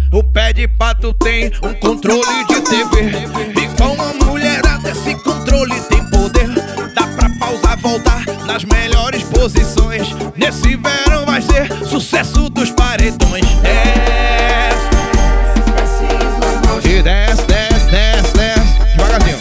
O pé de pato tem um controle de TV. E com a mulherada esse controle tem poder. Dá pra pausar, voltar nas melhores posições. Nesse verão vai ser sucesso dos paredões. E desce, desce, desce, desce. Devagarzinho.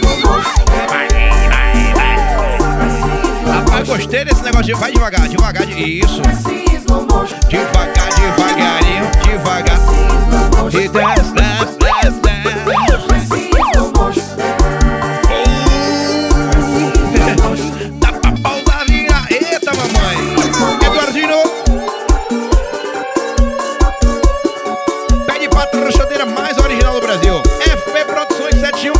Rapaz, gostei desse negócio de vai devagar, devagar, isso. Devagar, devagarinho, devagar. E desce, desce, desce, desce. Dá pra pausar, virar. Eita, mamãe. Agora de novo. Pé de pato, rochadeira mais original do Brasil. FP Produções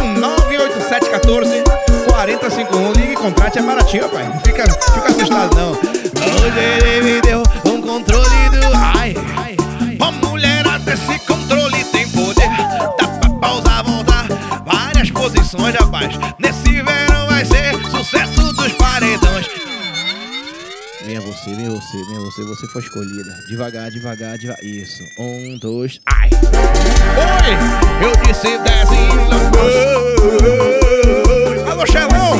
71987144051. Ligue e contrate, é baratinho, rapaz. Não fica assustado, não. Hoje ele me deu um controle do... Ai, ó mulherada, esse controle tem poder. Dá pra pausar, voltar várias posições, rapaz. Nesse verão vai ser sucesso dos paredões. Venha você, venha você, venha você. Você foi escolhida. Devagar, devagar, devagar. Isso. 1, 2, ai. Oi! Eu disse 10 e... Alô, Xelão!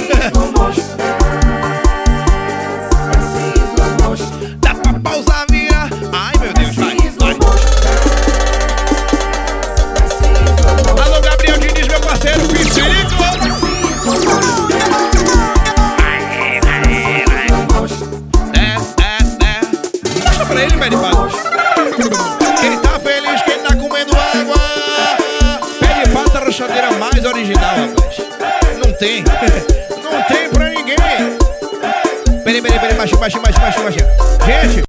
Dá pra pausar, virar. Ai, meu Deus, vai, vai. Alô, Gabriel Diniz, meu parceiro, Piscico. Desce, desce, desce. Mostra pra ele, pé de pato. Quem tá feliz, quem tá comendo água. Pé de pato, a rochadeira mais original, rapaz. Não tem. Não tem pra ninguém. Peraí, baixinho. Gente.